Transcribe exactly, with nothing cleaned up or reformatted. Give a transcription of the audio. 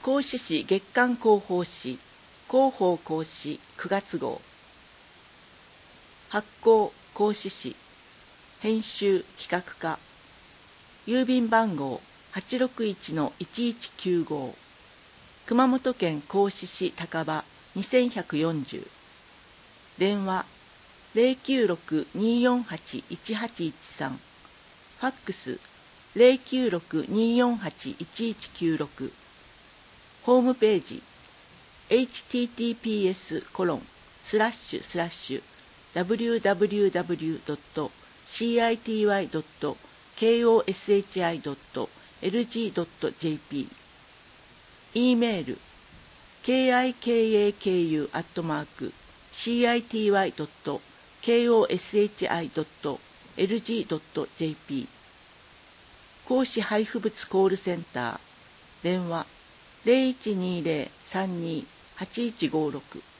講師誌月刊広報誌広報講師くがつ号。発行講師誌編集企画課。郵便番号 はちろくいちのいちいちきゅうご。熊本県合志市高場にせんひゃくよんじゅう。電話 ゼロきゅうろく にーよんはち いちはちいちさん。ファックス ゼロきゅうろく にーよんはち いちいちきゅうろく。ホームページ エイチティーティーピーエスコロンスラッシュスラッシュダブリューダブリューダブリュードットシーアイティーワイドットケーオーエスエイチアイドットエルジードットジェーピー。 E メール ケーアイケーエーケーユー アットマーク シーアイティーワイドットケーオーエスエイチアイドットエルジードットジェーピー。 講師配布物コールセンター電話 ゼロいちにーゼロ さんにー はちいちごろく。